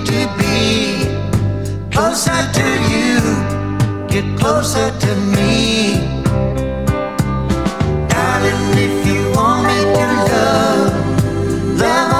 to be closer to you, get closer to me. Darling, if you want me to love